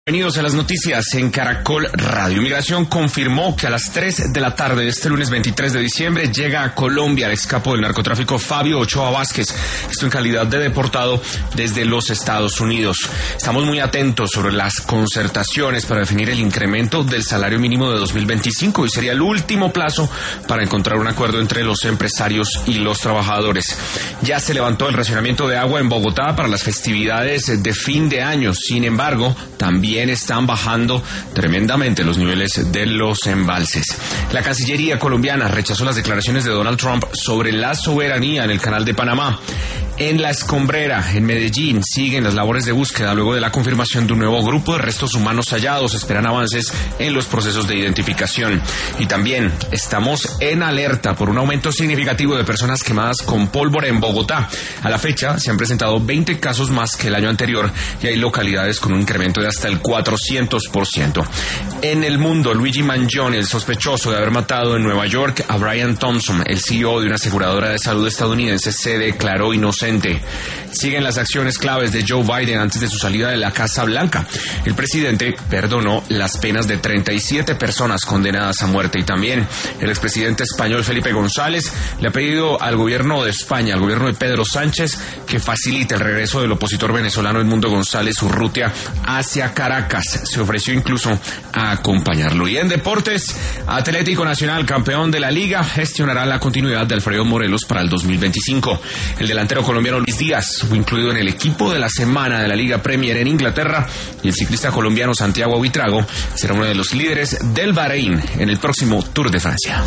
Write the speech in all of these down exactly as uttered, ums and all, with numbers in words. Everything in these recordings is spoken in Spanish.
Bienvenidos a las noticias en Caracol Radio. Migración confirmó que a las tres de la tarde de este lunes veintitrés de diciembre llega a Colombia el excapo del narcotráfico Fabio Ochoa Vázquez, esto en calidad de deportado desde los Estados Unidos. Estamos muy atentos sobre las concertaciones para definir el incremento del salario mínimo de dos mil veinticinco y sería el último plazo para encontrar un acuerdo entre los empresarios y los trabajadores. Ya se levantó el racionamiento de agua en Bogotá para las festividades de fin de año. Sin embargo, también están bajando tremendamente los niveles de los embalses. La Cancillería colombiana rechazó las declaraciones de Donald Trump sobre la soberanía en el Canal de Panamá. En La Escombrera, en Medellín, siguen las labores de búsqueda luego de la confirmación de un nuevo grupo de restos humanos hallados. Esperan avances en los procesos de identificación. Y también estamos en alerta por un aumento significativo de personas quemadas con pólvora en Bogotá. A la fecha se han presentado veinte casos más que el año anterior y hay localidades con un incremento de hasta el cuatrocientos por ciento. En el mundo, Luigi Mangione, el sospechoso de haber matado en Nueva York a Brian Thompson, el C E O de una aseguradora de salud estadounidense, se declaró inocente. Siguen las acciones claves de Joe Biden antes de su salida de la Casa Blanca. El presidente perdonó las penas de treinta y siete personas condenadas a muerte y también el expresidente español Felipe González le ha pedido al gobierno de España, al gobierno de Pedro Sánchez, que facilite el regreso del opositor venezolano Edmundo González Urrutia hacia Caracas. Se ofreció incluso a acompañarlo. Y en deportes, Atlético Nacional, campeón de la Liga, gestionará la continuidad de Alfredo Morelos para el dos mil veinticinco. El delantero colombiano Luis Díaz fue incluido en el equipo de la semana de la Liga Premier en Inglaterra y el ciclista colombiano Santiago Buitrago será uno de los líderes del Bahrein en el próximo Tour de Francia.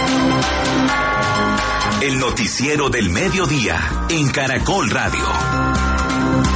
El noticiero del mediodía en Caracol Radio.